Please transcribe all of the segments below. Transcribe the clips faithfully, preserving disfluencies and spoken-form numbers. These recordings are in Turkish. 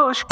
aşk.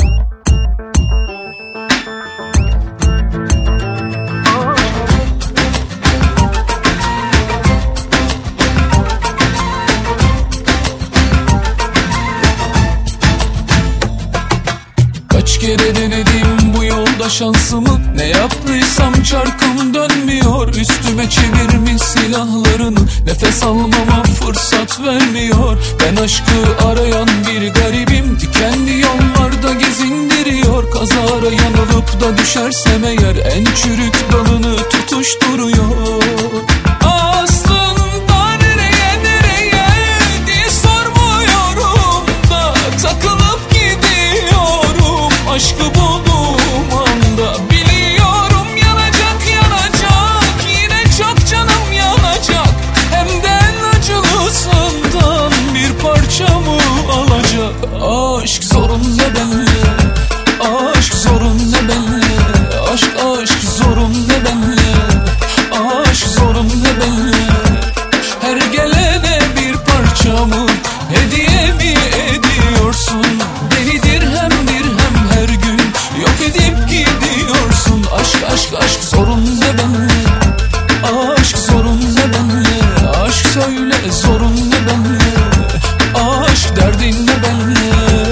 Kaç kere denedim bu yolda şansımı, ne yaptıysam çarkım dönmüyor. Üstüme çevirmiş silahlarını, nefes almama fırsat vermiyor. Ben aşkı arayan bir garibim, dikenli yollarda gezindiriyor. Kazara yanılıp da düşersem eğer en çürük dalını tutuşturuyor. Aslında nereye nereye diye sormuyorum da takılıp gidiyorum. Aşkı bulduğum anda biliyorum yanacak yanacak, yine çok canım yanacak. Hem de en acılısından bir parçamı alacak. Aşk zorun ne benle, aşk zorun ne benle, aşk aşk zorun ne benle, aşk zorun ne benle. Her gelene bir parçamı hediye mi ediyorsun? Beni dirhem dirhem her gün yok edip gidiyorsun. Aşk aşk aşk zorun ne benle, aşk zorun ne benle, aşk söyle zorun ne benle, aşk derdin ne benle.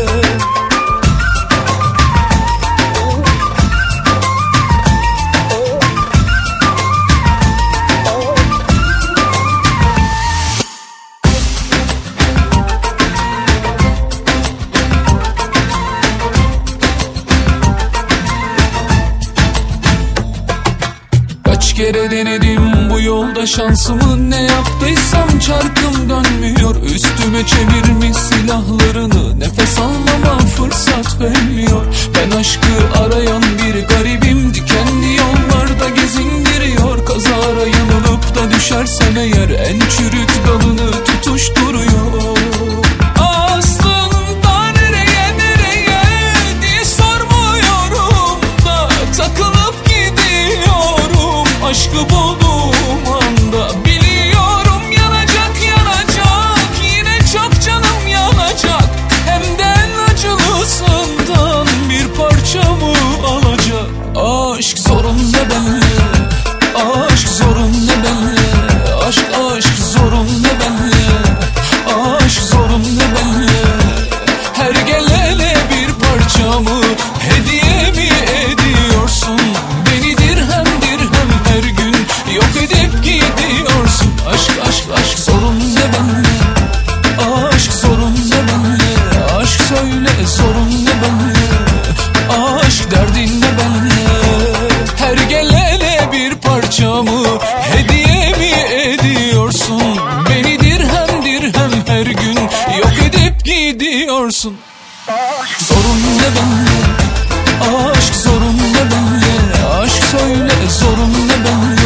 Kaç kere denedim bu yolda şansımı, ne yaptıysam çarkım dönmüyor. Üstüme çevirmiş silahlarını, nefes almama fırsat vermiyor. Ben aşkı arayan bir garibim, dikenli yollarda gezindiriyor. Kazara yanılıp da düşersem eğer en çürük dalını tutuşturuyor. Aslında nereye nereye diye sormuyorum da takılıp gidiyorum. Aşkı bulduğum anda biliyorum yanacak yanacak, yine çok canım yanacak. Hem de en acılısından bir parçamı alacak. Aşk zorun ne benle, aşk zorun ne benle, aşk aşk zorun ne benle, aşk zorun ne benle. Her gelene bir parçamı hediye mi ediyorsun? Beni dirhem dirhem her gün yok edip gidiyorsun. Aşk aşk aşk zorun ne benle, aşk zorun ne benle, aşk söyle zorun ne benle, aşk derdin ne benle. Her gelene bir parçamı hediye mi ediyorsun? Beni dirhem dirhem her gün yok edip gidiyorsun. Zorun ne benle, aşk zorun ne benle, aşk söyle zorun ne benle,